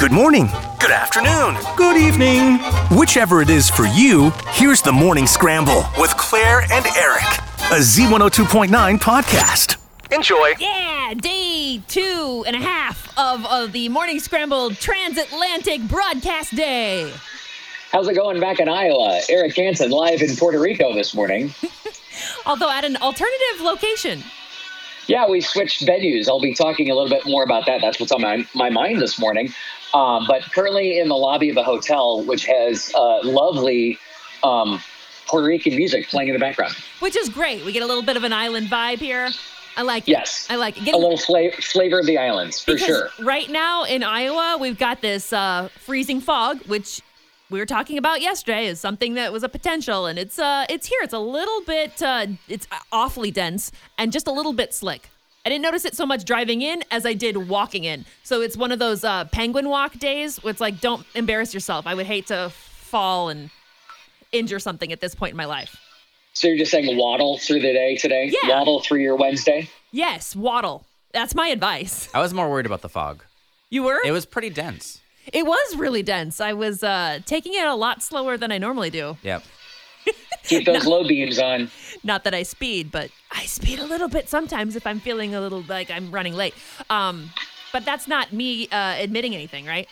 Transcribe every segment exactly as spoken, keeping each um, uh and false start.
Good morning. Good afternoon. Good evening. Whichever it is for you, here's the Morning Scramble with Claire and Eric, a Z one oh two point nine podcast. Enjoy. Yeah, day two and a half of, of the Morning Scramble Transatlantic Broadcast Day. How's it going back in Iowa? Eric Hansen live in Puerto Rico this morning. Although at an alternative location. Yeah, we switched venues. I'll be talking a little bit more about that. That's what's on my, my mind this morning. Um, but currently in the lobby of a hotel, which has uh, lovely um, Puerto Rican music playing in the background. Which is great. We get a little bit of an island vibe here. I like it. Yes. I like it. Get a little fla- flavor of the islands, for because sure. Right now in Iowa, we've got this uh, freezing fog, which we were talking about yesterday is something that was a potential. And it's uh, it's here. It's a little bit, uh, it's awfully dense and just a little bit slick. I didn't notice it so much driving in as I did walking in. So it's one of those uh, penguin walk days where it's like, don't embarrass yourself. I would hate to fall and injure something at this point in my life. So you're just saying waddle through the day today? Yeah. Waddle through your Wednesday? Yes, waddle. That's my advice. I was more worried about the fog. You were? It was pretty dense. It was really dense. I was uh, taking it a lot slower than I normally do. Yep. Keep those low beams on. Not that I speed, but I speed a little bit sometimes if I'm feeling a little like I'm running late. Um, but that's not me uh, admitting anything, right?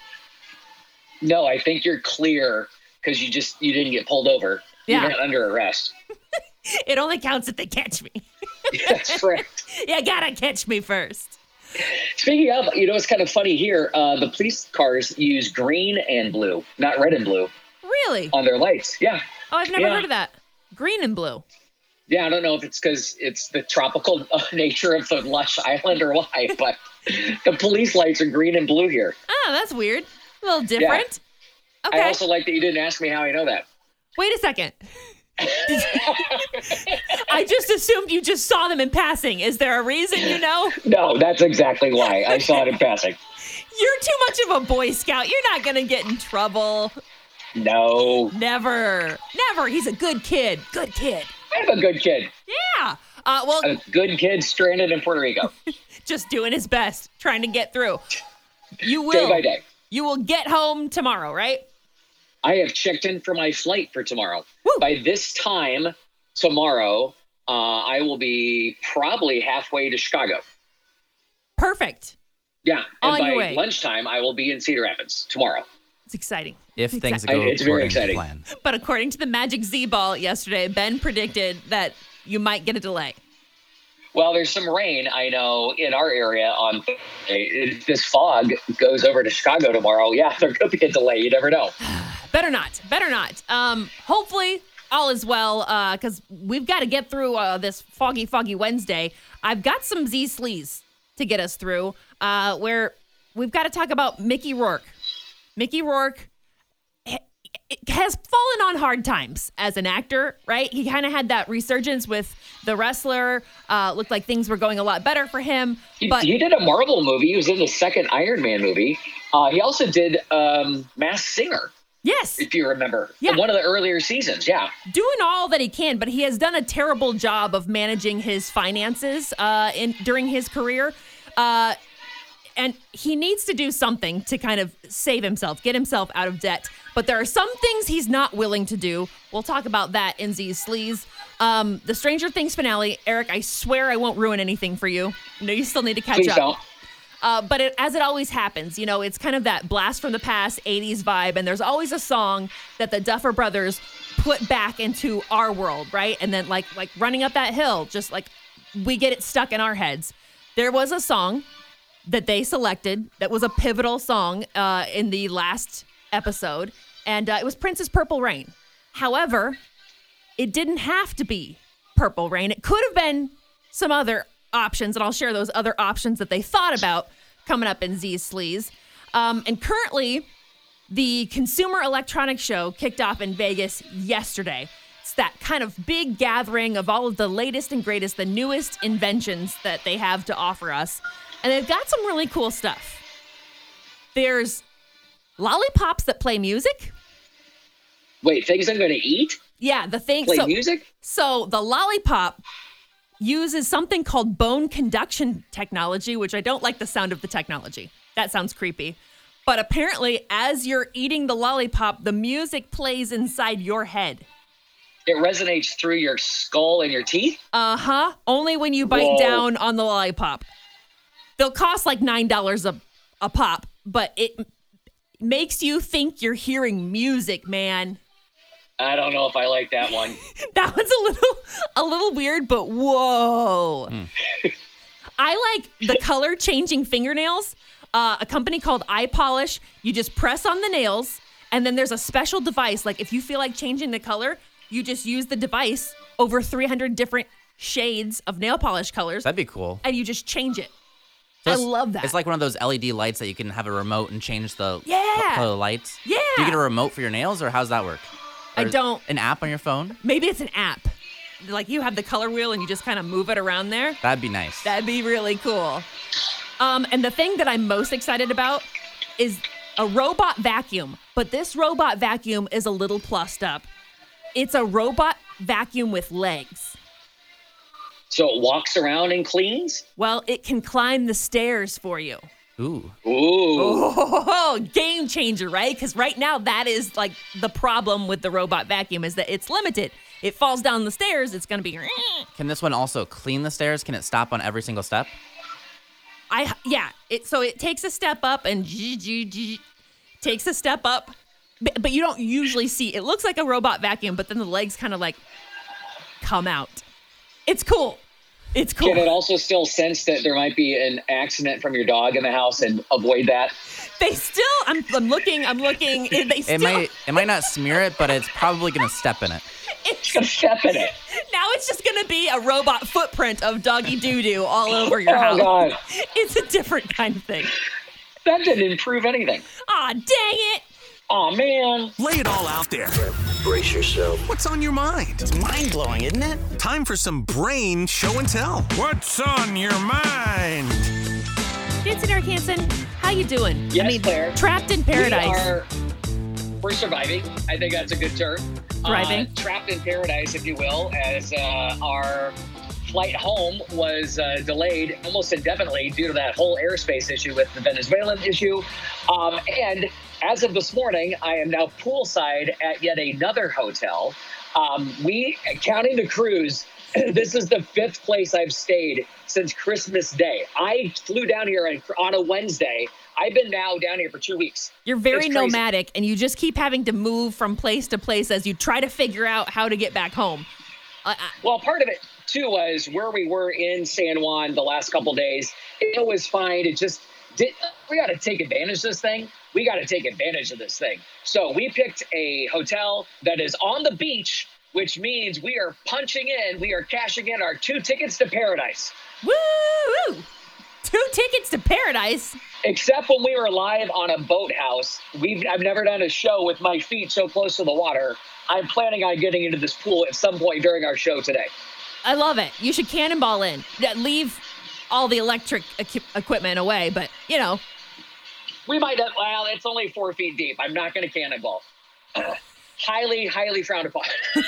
No, I think you're clear because you just you didn't get pulled over. Yeah. You're not under arrest. It only counts if they catch me. That's correct. You gotta catch me first. Speaking of, you know, it's kind of funny here. Uh, the police cars use green and blue, not red and blue. Really? On their lights. Yeah. Oh, I've never yeah. heard of that. Green and blue. Yeah, I don't know if it's because it's the tropical uh, nature of the lush island or why, but the police lights are green and blue here. Oh, that's weird. A little different. Yeah. Okay. I also like that you didn't ask me how I know that. Wait a second. I just assumed you just saw them in passing. Is there a reason you know? No, that's exactly why. I saw it in passing. You're too much of a Boy Scout. You're not going to get in trouble. No. Never. Never. He's a good kid. Good kid. I'm a good kid. Yeah. Uh, well, a good kid stranded in Puerto Rico. Just doing his best, trying to get through. You will. Day by day. You will get home tomorrow, right? I have checked in for my flight for tomorrow. Woo. By this time tomorrow, uh, I will be probably halfway to Chicago. Perfect. Yeah. And On by your way. lunchtime, I will be in Cedar Rapids tomorrow. It's exciting. If It's things exci- go It's very according to exciting. plan. But according to the Magic Z Ball yesterday, Ben predicted that you might get a delay. Well, there's some rain, I know, in our area on Thursday. If this fog goes over to Chicago tomorrow, yeah, there could be a delay. You never know. Better not. Better not. Um, hopefully all is well, because uh, we've got to get through uh, this foggy, foggy Wednesday. I've got some Z sleaze to get us through, uh, where we've got to talk about Mickey Rourke. Mickey Rourke has fallen on hard times as an actor, right? He kind of had that resurgence with The Wrestler. Uh, looked like things were going a lot better for him. He, But he did a Marvel movie. He was in the second Iron Man movie. Uh, he also did um, Masked Singer, yes, if you remember. Yeah. One of the earlier seasons, yeah. doing all that he can, but he has done a terrible job of managing his finances uh, in during his career. Uh, and he needs to do something to kind of save himself, get himself out of debt. But there are some things he's not willing to do. We'll talk about that in Z's Sleaze. Um, the Stranger Things finale, Eric, I swear I won't ruin anything for you. No, you still need to catch Please up. don't. Uh, but it, as it always happens, you know, it's kind of that blast from the past eighties vibe. And there's always a song that the Duffer Brothers put back into our world, right? And then like like running up that hill, just like we get it stuck in our heads. There was a song that they selected that was a pivotal song uh, in the last episode. And uh, it was Prince's Purple Rain. However, it didn't have to be Purple Rain. It could have been some other options, and I'll share those other options that they thought about coming up in Z's Sleaze. Um, and currently, the Consumer Electronics Show kicked off in Vegas yesterday. It's that kind of big gathering of all of the latest and greatest, the newest inventions that they have to offer us. And they've got some really cool stuff. There's lollipops that play music. Wait, things I'm going to eat? Yeah, the thing. Play so, music? So the lollipop uses something called bone conduction technology, which I don't like the sound of the technology. That sounds creepy. But apparently, as you're eating the lollipop, the music plays inside your head. It resonates through your skull and your teeth? Uh-huh. Only when you bite Whoa. down on the lollipop. They'll cost like nine dollars a, a pop, but it makes you think you're hearing music, man. I don't know if I like that one. That one's a little a little weird, but whoa. Mm. I like the color changing fingernails. Uh, a company called iPolish. You just press on the nails, and then there's a special device. Like if you feel like changing the color, you just use the device over three hundred different shades of nail polish colors. That'd be cool. And you just change it. So I love that. It's like one of those L E D lights that you can have a remote and change the yeah. color lights. Yeah. Do you get a remote for your nails, or how's that work? Or I don't. An app on your phone? Maybe it's an app. Like you have the color wheel and you just kind of move it around there. That'd be nice. That'd be really cool. Um, and the thing that I'm most excited about is a robot vacuum. But this robot vacuum is a little plussed up. It's a robot vacuum with legs. So it walks around and cleans? Well, it can climb the stairs for you. Ooh. Ooh. Oh, game changer, right? Because right now that is like the problem with the robot vacuum is that it's limited. It falls down the stairs, it's going to be... Can this one also clean the stairs? Can it stop on every single step? I Yeah, it so it takes a step up and takes a step up, but, but you don't usually see... It looks like a robot vacuum, but then the legs kind of like come out. It's cool. It's cool. Can it also still sense that there might be an accident from your dog in the house and avoid that? They still, I'm, I'm looking, I'm looking. They still, It might it might not smear it, but it's probably going to step in it. It's gonna step in it. Now it's just going to be a robot footprint of doggy doo-doo all over your oh, house. God. It's a different kind of thing. That didn't improve anything. Aw, dang it. Aw, man. Lay it all out there. Brace yourself. What's on your mind? It's mind-blowing, isn't it? Time for some brain show and tell. What's on your mind? Jensen Eric Hansen, how you doing? Yes, I mean, Claire. trapped in paradise. We are, we're surviving. I think that's a good term. Thriving. Uh, trapped in paradise, if you will, as uh, our flight home was uh, delayed almost indefinitely due to that whole airspace issue with the Venezuelan issue. Um, and as of this morning, I am now poolside at yet another hotel. Um, we, counting the cruise, this is the fifth place I've stayed since Christmas Day. I flew down here on, on a Wednesday. I've been now down here for two weeks. You're very It's crazy. nomadic, and you just keep having to move from place to place as you try to figure out how to get back home. Uh, Well, part of it, too, was where we were in San Juan the last couple days. It was fine. It just did. We got to take advantage of this thing. We got to take advantage of this thing. So we picked a hotel that is on the beach, which means we are punching in. We are cashing in our two tickets to paradise. woo! Two tickets to paradise. Except when we were live on a boathouse. We've I've never done a show with my feet so close to the water. I'm planning on getting into this pool at some point during our show today. I love it. You should cannonball in. Yeah, leave all the electric equi- equipment away, but, you know. We might have, well, it's only four feet deep. I'm not going to cannonball. Uh, highly, highly frowned upon.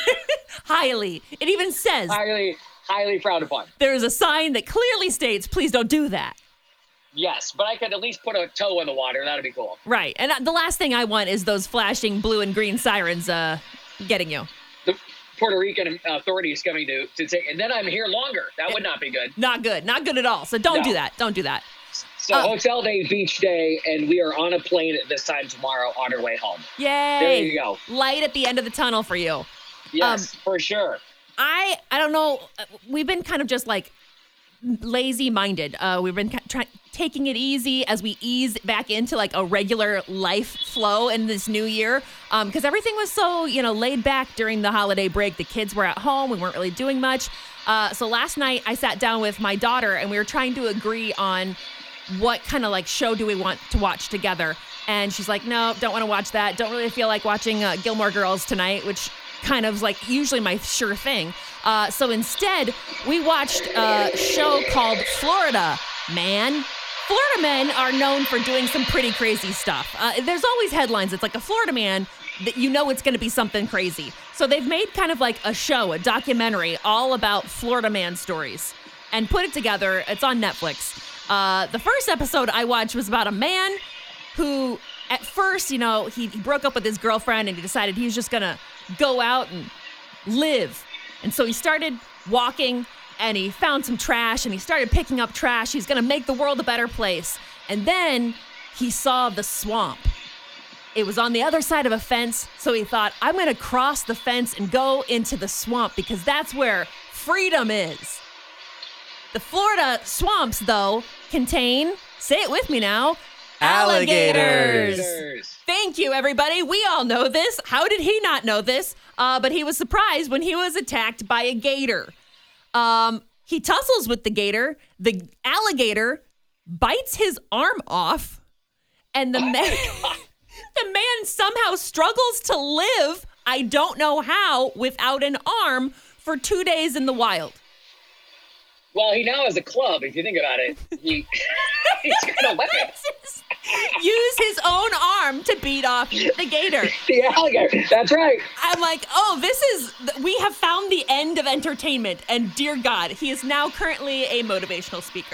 Highly. It even says highly, highly frowned upon. there's a sign that clearly states, please don't do that. Yes, but I could at least put a toe in the water. That'd be cool. Right. And the last thing I want is those flashing blue and green sirens uh, getting you. The Puerto Rican authorities coming to, to take, and then I'm here longer. That would not be good. Not good. Not good at all. So don't No. do that. Don't do that. So Oh. hotel day, beach day, and we are on a plane at this time tomorrow on our way home. Yay. There you go. Light at the end of the tunnel for you. Yes, for sure. I I don't know. We've been kind of just like lazy-minded. Uh, we've been trying taking it easy as we ease back into like a regular life flow in this new year. Um, because everything was so you know laid back during the holiday break. The kids were at home. We weren't really doing much. Uh, so last night I sat down with my daughter and we were trying to agree on what kind of like show do we want to watch together. And she's like, no, don't want to watch that. Don't really feel like watching uh, Gilmore Girls tonight, which kind of like usually my sure thing. Uh, so instead, we watched a show called Florida Man. Florida men are known for doing some pretty crazy stuff. Uh, there's always headlines. It's like a Florida man that you know it's going to be something crazy. So they've made kind of like a show, a documentary all about Florida man stories and put it together. It's on Netflix. Uh, the first episode I watched was about a man who at first, you know, he, he broke up with his girlfriend and he decided he was just going to go out and live. And so he started walking and he found some trash and he started picking up trash. He's going to make the world a better place. And then he saw the swamp. It was on the other side of a fence. So he thought, I'm going to cross the fence and go into the swamp because that's where freedom is. The Florida swamps, though, contain, say it with me now, alligators. Alligators. Thank you, everybody. We all know this. How did he not know this? Uh, but he was surprised when he was attacked by a gator. Um, he tussles with the gator. The alligator bites his arm off, and the man, the man somehow struggles to live, I don't know how, without an arm for two days in the wild. Well, he now has a club. If you think about it, he, he's got a weapon. Use his own arm to beat off the gator. The alligator. That's right. I'm like, oh, this is, we have found the end of entertainment. And dear God, he is now currently a motivational speaker.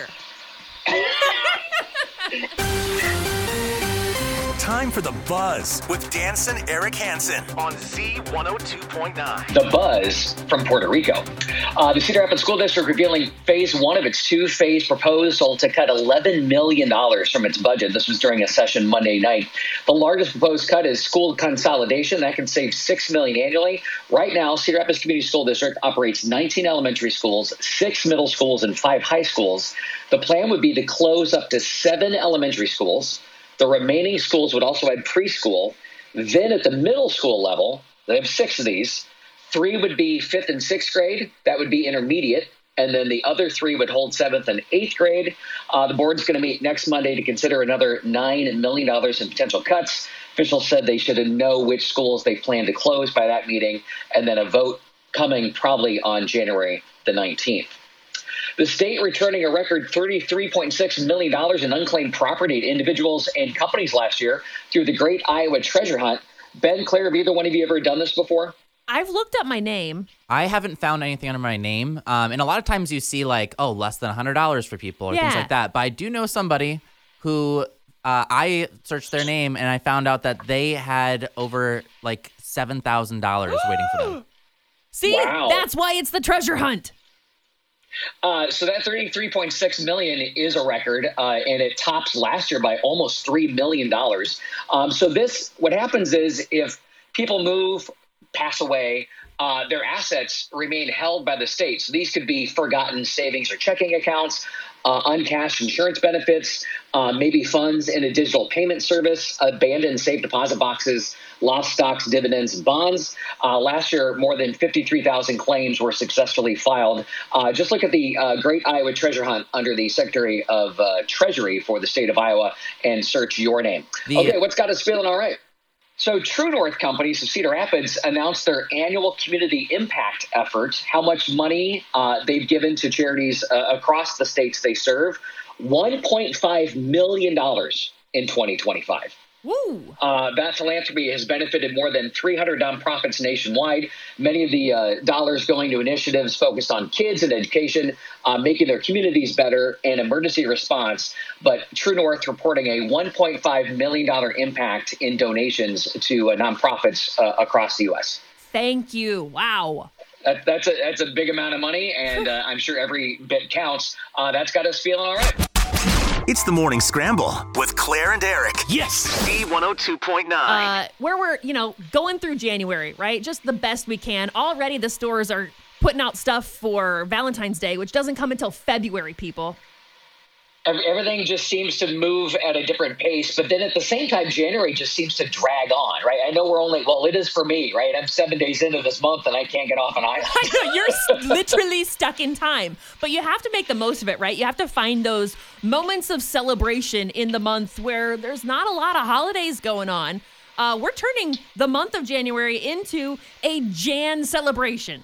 Time for The Buzz with Danson Eric Hansen on Z one oh two point nine. The Buzz from Puerto Rico. Uh, the Cedar Rapids School District revealing phase one of its two-phase proposal to cut eleven million dollars from its budget. This was during a session Monday night. The largest proposed cut is school consolidation. That can save six million dollars annually. Right now, Cedar Rapids Community School District operates nineteen elementary schools, six middle schools, and five high schools. The plan would be to close up to seven elementary schools. The remaining schools would also add preschool. Then at the middle school level, they have six of these. Three would be fifth and sixth grade. That would be intermediate. And then the other three would hold seventh and eighth grade. Uh, the board's going to meet next Monday to consider another nine million dollars in potential cuts. Officials said they should know which schools they plan to close by that meeting, and then a vote coming probably on January the nineteenth. The state returning a record thirty-three point six million dollars in unclaimed property to individuals and companies last year through the Great Iowa Treasure Hunt. Ben, Claire, have either one of you ever done this before? I've looked up my name. I haven't found anything under my name. Um, and a lot of times you see like, oh, less than one hundred dollars for people or Yeah. things like that. But I do know somebody who uh, I searched their name and I found out that they had over like seven thousand dollars waiting for them. See, Wow. that's why it's the treasure hunt. Uh, so that thirty-three point six million dollars is a record, uh, and it tops last year by almost three million dollars. Um, so this, what happens is if people move, pass away, uh, their assets remain held by the state. So these could be forgotten savings or checking accounts, uh, uncashed insurance benefits, uh, maybe funds in a digital payment service, abandoned safe deposit boxes, lost stocks, dividends, and bonds. Uh, last year, more than fifty-three thousand claims were successfully filed. Uh, just look at the uh, Great Iowa Treasure Hunt under the Secretary of uh, Treasury for the state of Iowa and search your name. The- Okay, what's got us feeling all right? So True North Companies of Cedar Rapids announced their annual community impact effort, how much money uh, they've given to charities uh, across the states they serve, one point five million dollars in twenty twenty-five. Woo. Uh, that philanthropy has benefited more than three hundred nonprofits nationwide, many of the uh, dollars going to initiatives focused on kids and education, uh, making their communities better, and emergency response. But True North reporting a one point five million dollars impact in donations to uh, nonprofits uh, across the U S. Thank you. Wow. That, that's, a, that's a big amount of money, and uh, I'm sure every bit counts. Uh, that's got us feeling all right. It's the Morning Scramble with Claire and Eric. Yes. Z one oh two point nine. Uh, where we're, you know, going through January, right? Just the best we can. Already the stores are putting out stuff for Valentine's Day, which doesn't come until February, people. Ev- Everything just seems to move at a different pace, but then at the same time, January just seems to drag on, right? I know we're only, well, it is for me, right? I'm seven days into this month and I can't get off an island. I know, you're s- literally stuck in time, but you have to make the most of it, right? You have to find those moments of celebration in the month where there's not a lot of holidays going on. Uh, we're turning the month of January into a Jan celebration.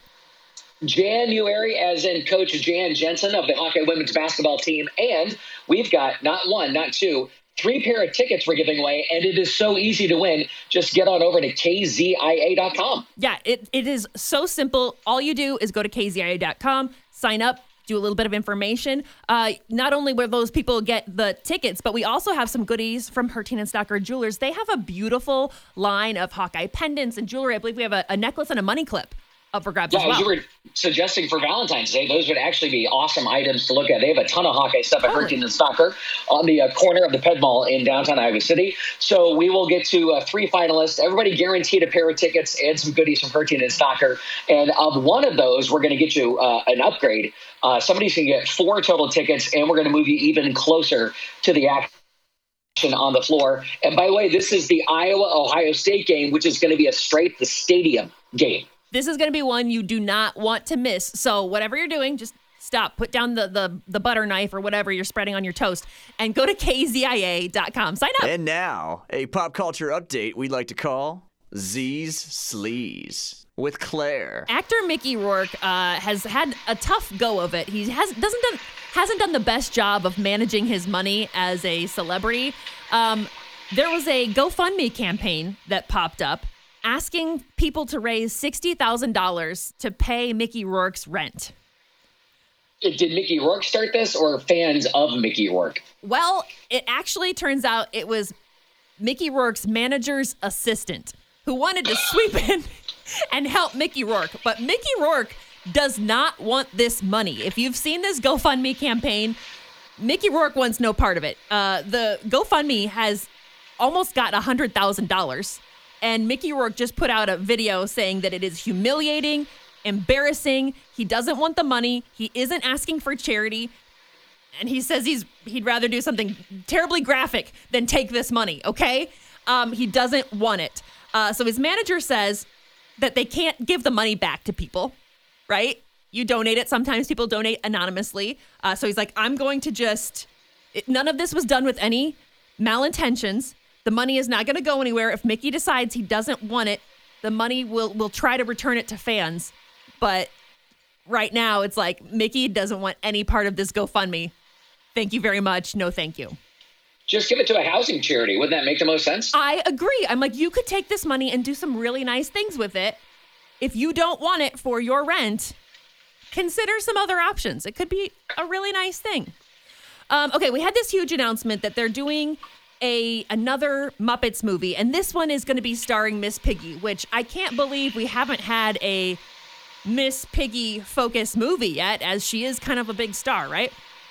January, as in Coach Jan Jensen of the Hawkeye women's basketball team. And we've got not one, not two, three pair of tickets we're giving away. And it is so easy to win. Just get on over to K Z I A dot com. Yeah, it, it is so simple. All you do is go to K Z I A dot com, sign up, do a little bit of information. Uh, not only will those people get the tickets, but we also have some goodies from Hertine and Stocker Jewelers. They have a beautiful line of Hawkeye pendants and jewelry. I believe we have a, a necklace and a money clip up for grabs yeah, as well. You were suggesting for Valentine's Day, those would actually be awesome items to look at. They have a ton of Hawkeye stuff at Totally. Hertine and Stocker on the uh, corner of the Ped Mall in downtown Iowa City. So we will get to uh, three finalists. Everybody guaranteed a pair of tickets and some goodies from Hertine and Stocker. And of one of those, we're going to get you uh, an upgrade. Uh, somebody's going to get four total tickets, and we're going to move you even closer to the action on the floor. And by the way, this is the Iowa-Ohio State game, which is going to be a straight the stadium game. This is going to be one you do not want to miss. So whatever you're doing, just stop, put down the, the, the butter knife or whatever you're spreading on your toast, and go to K Z I A dot com. Sign up. And now, a pop culture update we'd like to call Z's Sleaze with Claire. Actor Mickey Rourke uh, has had a tough go of it. He has doesn't done, hasn't done the best job of managing his money as a celebrity. Um, there was a GoFundMe campaign that popped up asking people to raise sixty thousand dollars to pay Mickey Rourke's rent. Did Mickey Rourke start this, or fans of Mickey Rourke? Well, it actually turns out it was Mickey Rourke's manager's assistant who wanted to sweep in and help Mickey Rourke. But Mickey Rourke does not want this money. If you've seen this GoFundMe campaign, Mickey Rourke wants no part of it. Uh, the GoFundMe has almost got one hundred thousand dollars. And Mickey Rourke just put out a video saying that it is humiliating, embarrassing. He doesn't want the money. He isn't asking for charity. And he says he's he'd rather do something terribly graphic than take this money, okay? Um, he doesn't want it. Uh, so his manager says that they can't give the money back to people, right? You donate it. Sometimes people donate anonymously. Uh, so he's like, I'm going to just... It, none of this was done with any malintentions. The money is not going to go anywhere. If Mickey decides he doesn't want it, the money will will try to return it to fans. But right now, it's like Mickey doesn't want any part of this GoFundMe. Thank you very much. No, thank you. Just give it to a housing charity. Wouldn't that make the most sense? I agree. I'm like, you could take this money and do some really nice things with it. If you don't want it for your rent, consider some other options. It could be a really nice thing. Um, okay, we had this huge announcement that they're doing a another Muppets movie, and this one is going to be starring Miss Piggy, which I can't believe we haven't had a Miss Piggy focused movie yet, as she is kind of a big star, right?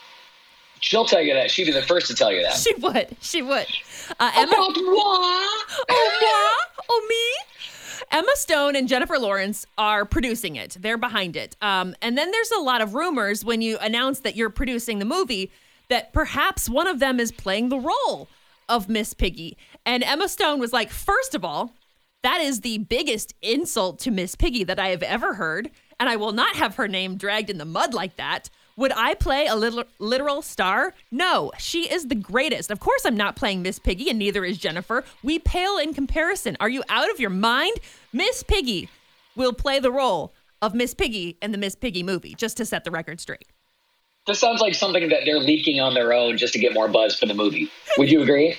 She'll tell you that. She'd be the first to tell you that. She would. She would. Uh, Emma, About what? oh, moi? Oh, me? Emma Stone and Jennifer Lawrence are producing it. They're behind it. Um, and then there's a lot of rumors when you announce that you're producing the movie that perhaps one of them is playing the role of Miss Piggy. And Emma Stone was like, first of all, that is the biggest insult to Miss Piggy that I have ever heard, and I will not have her name dragged in the mud like that. Would I play a little, literal star? No, she is the greatest. Of course I'm not playing Miss Piggy, and neither is Jennifer. We pale in comparison. Are you out of your mind? Miss Piggy will play the role of Miss Piggy in the Miss Piggy movie, just to set the record straight. This sounds like something that they're leaking on their own just to get more buzz for the movie. Would you agree?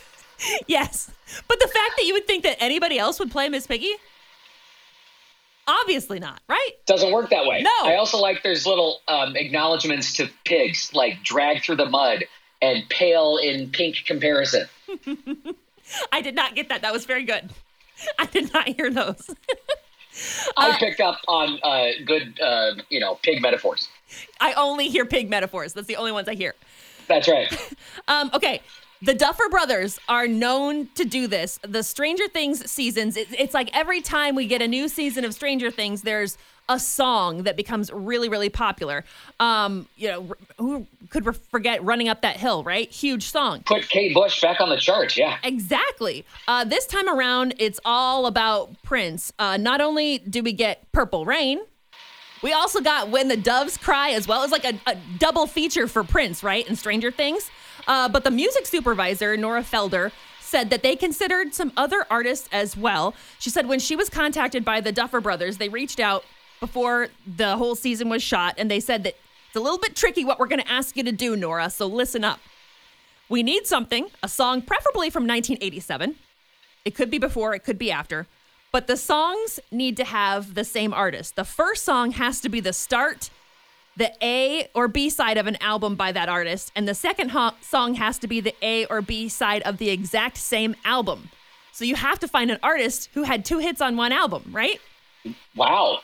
Yes. But the fact that you would think that anybody else would play Miss Piggy? Obviously not, right? Doesn't work that way. No. I also like there's little um, acknowledgments to pigs, like drag through the mud and pale in pink comparison. I did not get that. That was very good. I did not hear those. I Uh, picked up on uh, good, uh, you know, pig metaphors. I only hear pig metaphors. That's the only ones I hear. That's right. Um, okay. The Duffer Brothers are known to do this. The Stranger Things seasons, it, it's like every time we get a new season of Stranger Things, there's a song that becomes really, really popular. Um, you know, who could forget Running Up That Hill, right? Huge song. Put Kate Bush back on the charts, yeah. Exactly. Uh, this time around, it's all about Prince. Uh, not only do we get Purple Rain, we also got When the Doves Cry as well. It's like a, a double feature for Prince, right? In Stranger Things. Uh, but the music supervisor, Nora Felder, said that they considered some other artists as well. She said when she was contacted by the Duffer Brothers, they reached out before the whole season was shot, and they said that it's a little bit tricky what we're going to ask you to do, Nora, so listen up. We need something, a song preferably from nineteen eighty-seven. It could be before, it could be after. But the songs need to have the same artist. The first song has to be the start the A or B side of an album by that artist, and the second ho- song has to be the A or B side of the exact same album. So you have to find an artist who had two hits on one album, right? Wow.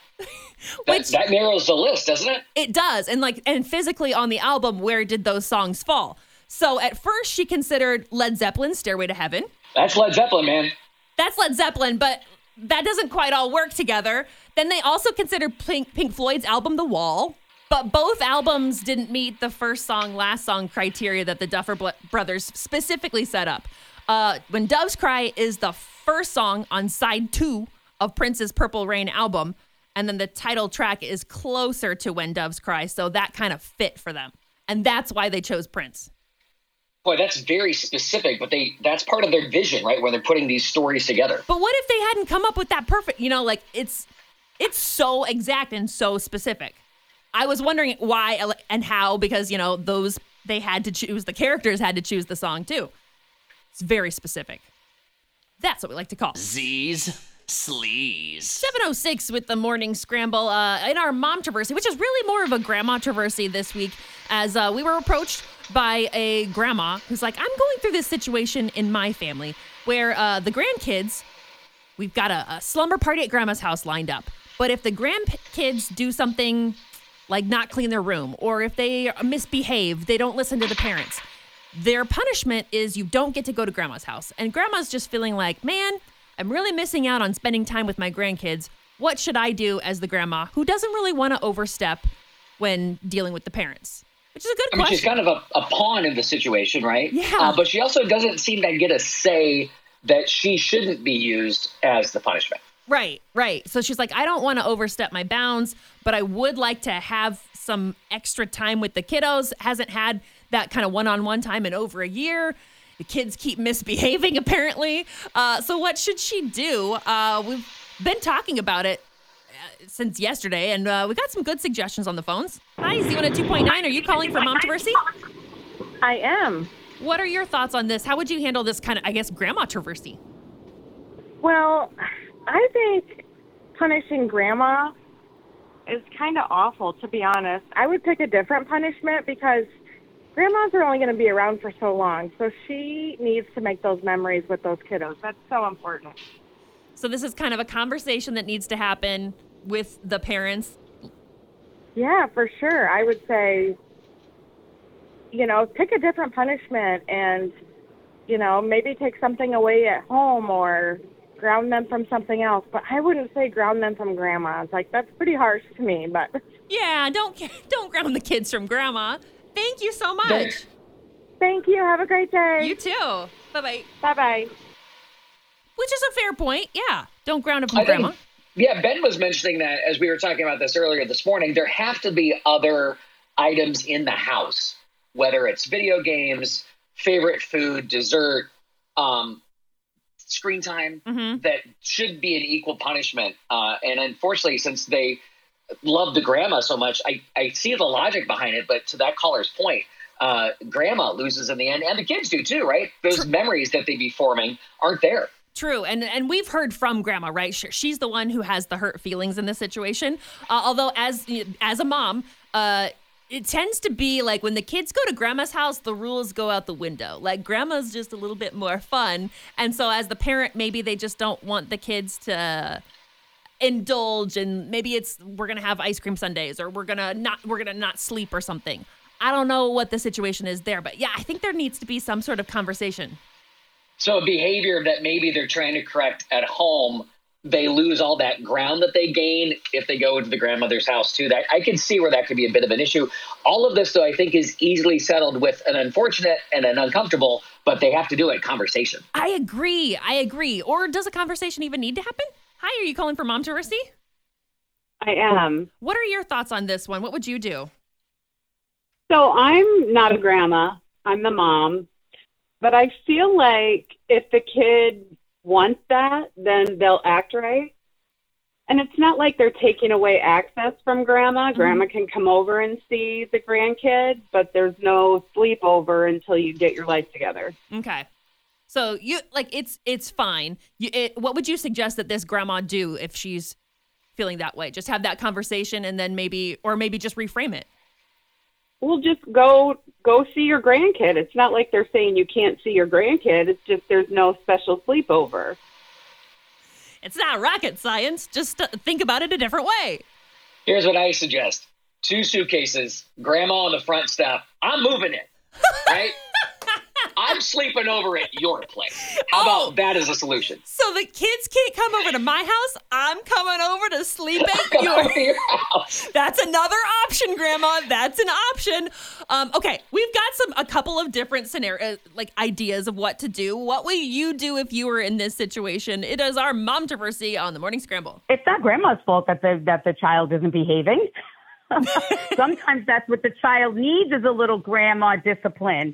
Which that, that narrows the list, doesn't it? It does. And like, and physically on the album, where did those songs fall? So at first she considered Led Zeppelin's Stairway to Heaven. That's Led Zeppelin, man. That's Led Zeppelin, but that doesn't quite all work together. Then they also considered Pink, Pink Floyd's album, The Wall. But both albums didn't meet the first song, last song criteria that the Duffer Bl- Brothers specifically set up. Uh, When Doves Cry is the first song on side two of Prince's Purple Rain album. And then the title track is closer to When Doves Cry. So that kind of fit for them. And that's why they chose Prince. Boy, that's very specific, but they that's part of their vision, right? Where they're putting these stories together. But what if they hadn't come up with that perfect, you know, like it's it's so exact and so specific. I was wondering why and how, because, you know, those, they had to choose, the characters had to choose the song too. It's very specific. That's what we like to call Z's Sleaze. seven oh six with the morning scramble uh, in our mom-troversy, which is really more of a grandma-troversy this week, as uh, we were approached by a grandma who's like, I'm going through this situation in my family where uh, the grandkids, we've got a, a slumber party at grandma's house lined up. But if the grandkids do something like not clean their room, or if they misbehave, they don't listen to the parents, their punishment is you don't get to go to grandma's house. And grandma's just feeling like, man, I'm really missing out on spending time with my grandkids. What should I do as the grandma who doesn't really want to overstep when dealing with the parents? Which is a good I mean, question. she's kind of a, a pawn in the situation, right? Yeah. Uh, but she also doesn't seem to get a say that she shouldn't be used as the punishment. Right, right. So she's like, I don't want to overstep my bounds, but I would like to have some extra time with the kiddos. Hasn't had that kind of one-on-one time in over a year. The kids keep misbehaving, apparently. Uh, so what should she do? Uh, we've been talking about it uh, since yesterday, and uh, we got some good suggestions on the phones. Hi, Z one oh two point nine. Are you calling from Mom-troversy? I am. What are your thoughts on this? How would you handle this kind of, I guess, grandma-troversy? Well, I think punishing grandma is kind of awful, to be honest. I would pick a different punishment because grandmas are only going to be around for so long. So she needs to make those memories with those kiddos. That's so important. So this is kind of a conversation that needs to happen with the parents. Yeah, for sure. I would say, you know, pick a different punishment and, you know, maybe take something away at home or ground them from something else. But I wouldn't say ground them from grandma. It's like, that's pretty harsh to me. But Yeah, don't don't ground the kids from grandma. Thank you so much. Thank you. Have a great day. You too. Bye-bye. Bye-bye. Which is a fair point. Yeah. Don't ground them from I think- grandma. Yeah, Ben was mentioning that as we were talking about this earlier this morning, there have to be other items in the house, whether it's video games, favorite food, dessert, um, screen time, Mm-hmm. that should be an equal punishment. Uh, and unfortunately, since they love the grandma so much, I, I see the logic behind it. But to that caller's point, uh, grandma loses in the end, and the kids do too, right? Those memories that they be forming aren't there. True. And and we've heard from grandma, right? She- She's the one who has the hurt feelings in this situation. Uh, although as as a mom, uh, it tends to be like when the kids go to grandma's house, the rules go out the window. Like grandma's just a little bit more fun. And so as the parent, maybe they just don't want the kids to indulge, and maybe it's we're going to have ice cream sundaes, or we're going to not we're going to not sleep or something. I don't know what the situation is there, but yeah, I think there needs to be some sort of conversation. So a behavior that maybe they're trying to correct at home, they lose all that ground that they gain if they go into the grandmother's house too. That I can see where that could be a bit of an issue. All of this, though, I think is easily settled with an unfortunate and an uncomfortable, but they have to do it, conversation. I agree. I agree. Or does a conversation even need to happen? Hi, are you calling for Mom-troversy? I am. What are your thoughts on this one? What would you do? So I'm not a grandma. I'm the mom. But I feel like if the kid wants that, then they'll act right. And it's not like they're taking away access from grandma. Mm-hmm. Grandma can come over and see the grandkid, but there's no sleepover until you get your life together. Okay. So you like it's it's fine. You, it, what would you suggest that this grandma do if she's feeling that way? Just have that conversation and then maybe, or maybe just reframe it. well, just go go see your grandkid. It's not like they're saying you can't see your grandkid. It's just there's no special sleepover. It's not rocket science. Just uh, think about it a different way. Here's what I suggest. Two suitcases, grandma on the front step. I'm moving it, right? I'm sleeping over at your place. How Oh. about that as a solution? So the kids can't come over to my house. I'm coming over to sleep at Come over to yours. your house. That's another option, Grandma. That's an option. Um, okay, we've got some a couple of different scenario like ideas of what to do. What would you do if you were in this situation? It is our Momtoversy on the Morning Scramble. It's not grandma's fault that the that the child isn't behaving. Sometimes that's what the child needs is a little grandma discipline.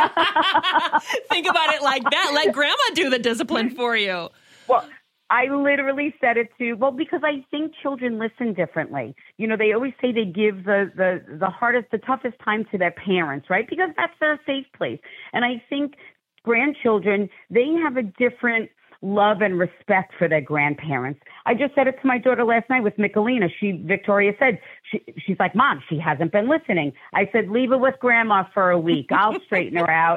Think about it like that. Let Grandma do the discipline for you. Well, I literally said it to, well, because I think children listen differently. You know, they always say they give the, the, the hardest, the toughest time to their parents, right? Because that's their safe place. And I think grandchildren, they have a different love and respect for their grandparents. I just said it to my daughter last night with Michelina. She, Victoria said, she, she's like, Mom, she hasn't been listening. I said, leave her with Grandma for a week. I'll straighten her out.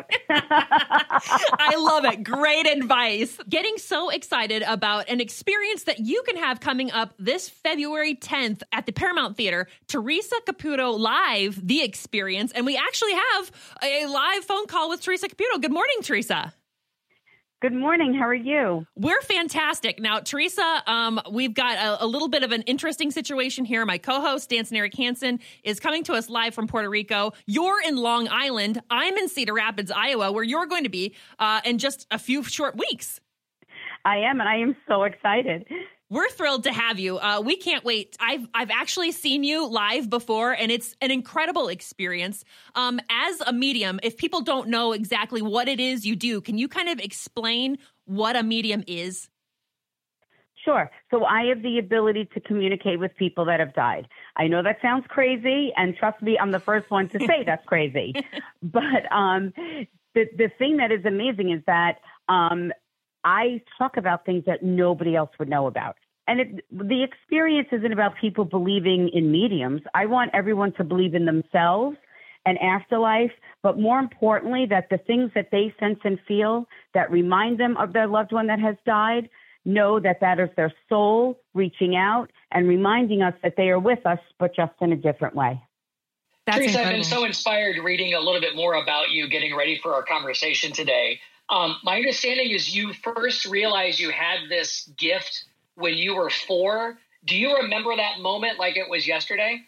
I love it. Great advice. Getting so excited about an experience that you can have coming up this February tenth at the Paramount Theater. Teresa Caputo live, The Experience. And we actually have a live phone call with Teresa Caputo. Good morning, Teresa. Good morning. How are you? We're fantastic. Now, Teresa, um, we've got a, a little bit of an interesting situation here. My co-host, Dancing Eric Hansen, is coming to us live from Puerto Rico. You're in Long Island. I'm in Cedar Rapids, Iowa, where you're going to be uh, in just a few short weeks. I am, and I am so excited. We're thrilled to have you. Uh, we can't wait. I've I've actually seen you live before, and it's an incredible experience. Um, as a medium, if people don't know exactly what it is you do, can you kind of explain what a medium is? Sure. So I have the ability to communicate with people that have died. I know that sounds crazy, and trust me, I'm the first one to say that's crazy. But um, the the thing that is amazing is that um, I talk about things that nobody else would know about. And it, the experience isn't about people believing in mediums. I want everyone to believe in themselves and afterlife, but more importantly, that the things that they sense and feel that remind them of their loved one that has died, know that that is their soul reaching out and reminding us that they are with us, but just in a different way. That's Teresa, incredible. I've been so inspired reading a little bit more about you, getting ready for our conversation today. Um, my understanding is you first realized you had this gift when you were four. Do you remember that moment like it was yesterday?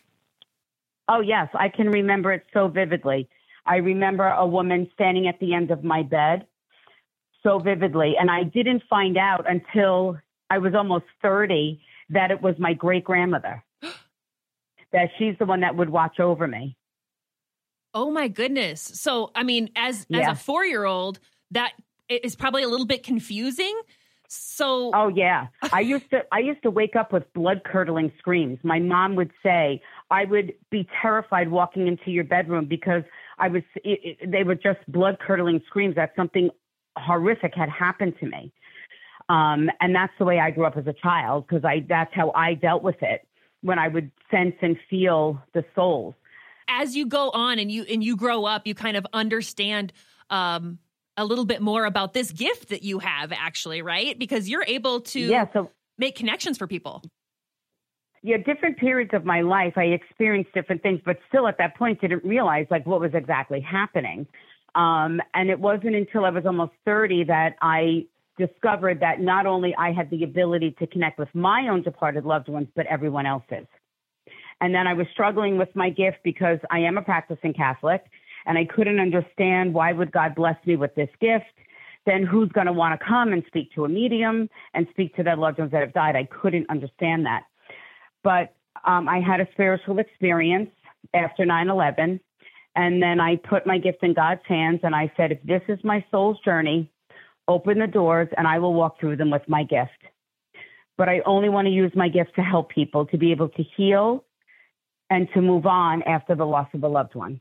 Oh, yes. I can remember it so vividly. I remember a woman standing at the end of my bed so vividly. And I didn't find out until I was almost thirty that it was my great-grandmother, that she's the one that would watch over me. Oh, my goodness. So, I mean, as Yeah. as a four-year-old, that is probably a little bit confusing. So, Oh yeah, I used to I used to wake up with blood curdling screams. My mom would say I would be terrified walking into your bedroom because I was it, it, they were just blood curdling screams that something horrific had happened to me. Um, and that's the way I grew up as a child because I that's how I dealt with it when I would sense and feel the souls. as you go on and you and you grow up, you kind of understand um, a little bit more about this gift that you have, actually, right? Because you're able to Yeah, so make connections for people. yeah, different periods of my life, I experienced different things, but still at that point didn't realize like what was exactly happening. Um, and it wasn't until I was almost thirty that I discovered that not only I had the ability to connect with my own departed loved ones, but everyone else's. And then I was struggling with my gift because I am a practicing Catholic and I couldn't understand why would God bless me with this gift? Then who's going to want to come and speak to a medium and speak to their loved ones that have died? I couldn't understand that. But um, I had a spiritual experience after nine eleven. And then I put my gift in God's hands and I said, if this is my soul's journey, open the doors and I will walk through them with my gift. But I only want to use my gift to help people to be able to heal and to move on after the loss of a loved one.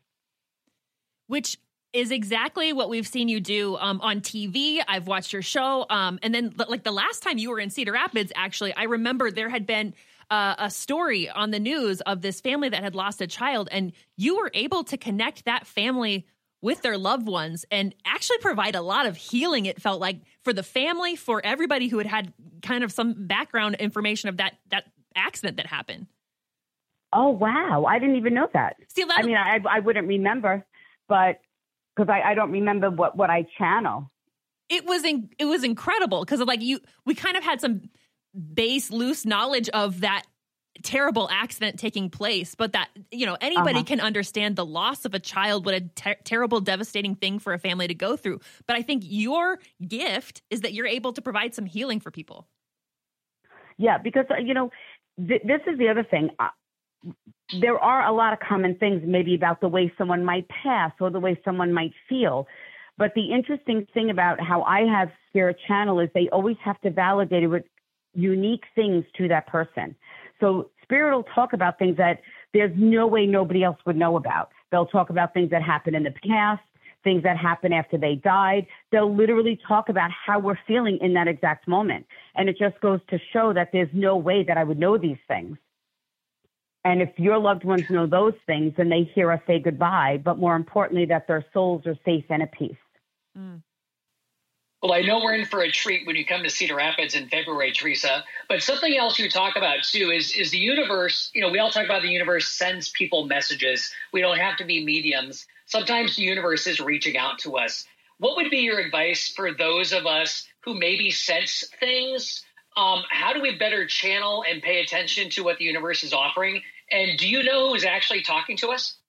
Which is exactly what we've seen you do um, on T V. I've watched your show. Um, and then like the last time you were in Cedar Rapids, actually, I remember there had been uh, a story on the news of this family that had lost a child, and you were able to connect that family with their loved ones and actually provide a lot of healing, it felt like, for the family, for everybody who had had kind of some background information of that that accident that happened. Oh, wow. I didn't even know that. See, that, I mean, I, I wouldn't remember, but because I, I don't remember what, what I channel. It was in, it was incredible because like you, we kind of had some base loose knowledge of that terrible accident taking place, but that, you know, anybody Uh-huh. can understand the loss of a child, what a ter- terrible, devastating thing for a family to go through. But I think your gift is that you're able to provide some healing for people. Yeah, because, uh, you know, th- this is the other thing. Uh, there are a lot of common things maybe about the way someone might pass or the way someone might feel. But the interesting thing about how I have Spirit Channel is they always have to validate it with unique things to that person. So Spirit will talk about things that there's no way nobody else would know about. They'll talk about things that happened in the past, things that happened after they died. They'll literally talk about how we're feeling in that exact moment. And it just goes to show that there's no way that I would know these things. And if your loved ones know those things, then they hear us say goodbye, but more importantly, that their souls are safe and at peace. Mm. Well, I know we're in for a treat when you come to Cedar Rapids in February, Teresa. But something else you talk about, too, is, is the universe. You know, we all talk about the universe sends people messages. We don't have to be mediums. Sometimes the universe is reaching out to us. What would be your advice for those of us who maybe sense things? Um, how do we better channel and pay attention to what the universe is offering? And do you know who's actually talking to us?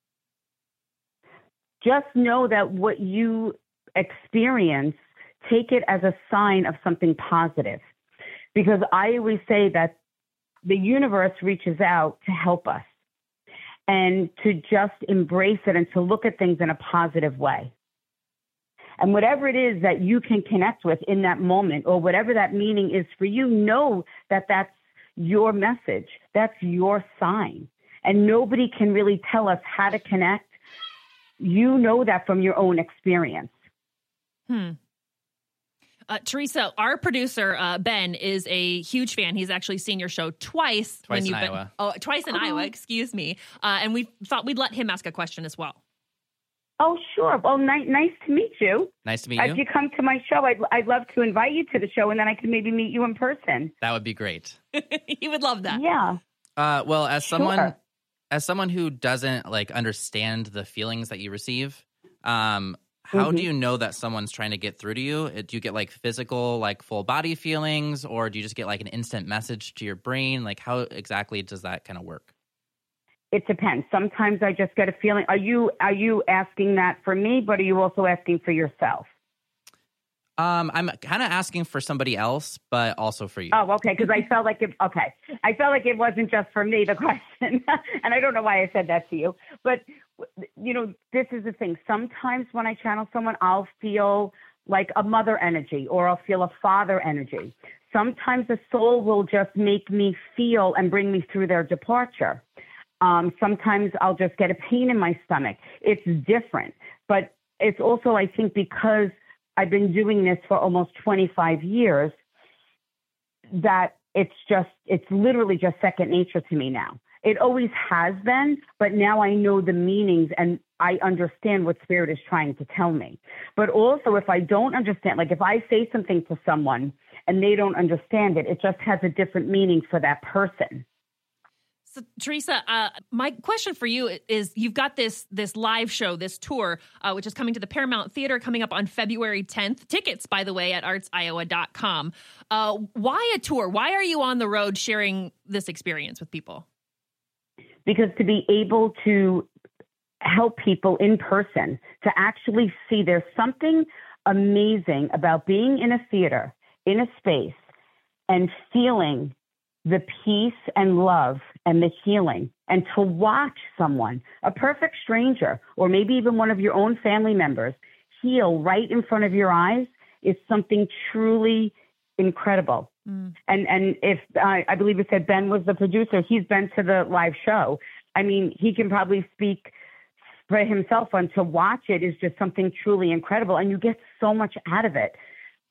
Just know that what you experience, take it as a sign of something positive. Because I always say that the universe reaches out to help us and to just embrace it and to look at things in a positive way. And whatever it is that you can connect with in that moment or whatever that meaning is for you, know that that's your message. That's your sign. And nobody can really tell us how to connect. You know that from your own experience. Hmm. Uh, Teresa, our producer, uh, Ben, is a huge fan. He's actually seen your show twice. Twice when in you've been, Iowa. Oh, twice in Oh. Iowa, excuse me. Uh, and we thought we'd let him ask a question as well. Oh, sure. Well, ni- nice to meet you. Nice to meet If you. you come to my show, I'd, I'd love to invite you to the show, and then I could maybe meet you in person. That would be great. He would love that. Yeah. Uh, well, as someone Sure. as someone who doesn't like understand the feelings that you receive, um, how Mhm. do you know that someone's trying to get through to you? Uh, Do you get like physical, like full body feelings, or do you just get like an instant message to your brain? Like, how exactly does that kind of work? It depends. Sometimes I just get a feeling. Are you are you asking that for me, but are you also asking for yourself? Um, I'm kind of asking for somebody else, but also for you. Oh, okay. Because I felt like it. Okay, I felt like it wasn't just for me, the question, and I don't know why I said that to you. But you know, this is the thing. Sometimes when I channel someone, I'll feel like a mother energy, or I'll feel a father energy. Sometimes the soul will just make me feel and bring me through their departure. Um, sometimes I'll just get a pain in my stomach. It's different, but it's also, I think, because I've been doing this for almost twenty-five years, that it's just, it's literally just second nature to me now. It always has been, but now I know the meanings and I understand what Spirit is trying to tell me. But also, if I don't understand, like if I say something to someone and they don't understand it, it just has a different meaning for that person. So, Teresa, uh, my question for you is: you've got this this live show, this tour, uh, which is coming to the Paramount Theater, coming up on February tenth. Tickets, by the way, at arts iowa dot com. Uh, why a tour? Why are you on the road sharing this experience with people? Because to be able to help people in person, to actually see there's something amazing about being in a theater, in a space, and feeling the peace and love and the healing, and to watch someone, a perfect stranger, or maybe even one of your own family members, heal right in front of your eyes is something truly incredible. Mm. And and if uh, I believe it said Ben was the producer, he's been to the live show. I mean, he can probably speak for himself, and to watch it is just something truly incredible, and you get so much out of it.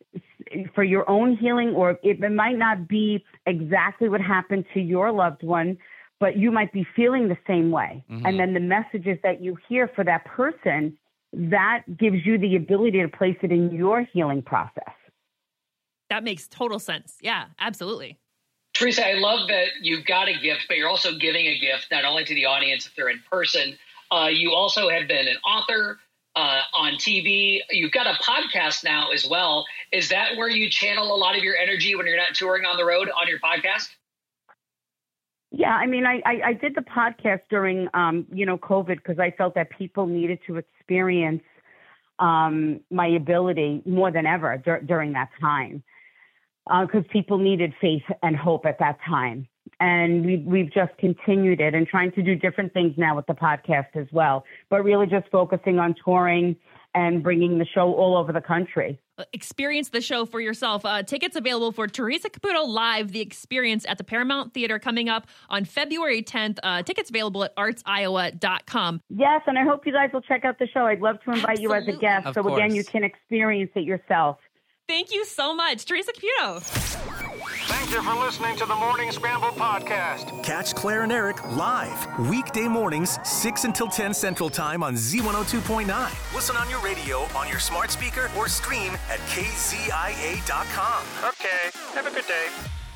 for your own healing, or it, it might not be exactly what happened to your loved one, but you might be feeling the same way. Mm-hmm. And then the messages that you hear for that person, that gives you the ability to place it in your healing process. That makes total sense. Yeah, absolutely. Teresa, I love that you've got a gift, but you're also giving a gift not only to the audience if they're in person. Uh, you also have been an author uh, on T V. You've got a podcast now as well. Is that where you channel a lot of your energy when you're not touring on the road on your podcast? Yeah, I mean, I, I, I did the podcast during, um, you know, COVID because I felt that people needed to experience um, my ability more than ever dur- during that time. Because uh, people needed faith and hope at that time. And we, we've just continued it and trying to do different things now with the podcast as well, but really just focusing on touring and bringing the show all over the country. Experience the show for yourself. Uh, tickets available for Teresa Caputo Live, The Experience at the Paramount Theater coming up on February tenth. Uh, tickets available at arts iowa dot com. Yes, and I hope you guys will check out the show. I'd love to invite Absolutely. you as a guest. Of so course. Again, you can experience it yourself. Thank you so much, Teresa Caputo. Thank you for listening to the Morning Scramble podcast. Catch Claire and Eric live weekday mornings, six until ten Central Time on Z one oh two point nine. Listen on your radio, on your smart speaker, or stream at K Z I A dot com. Okay, have a good day.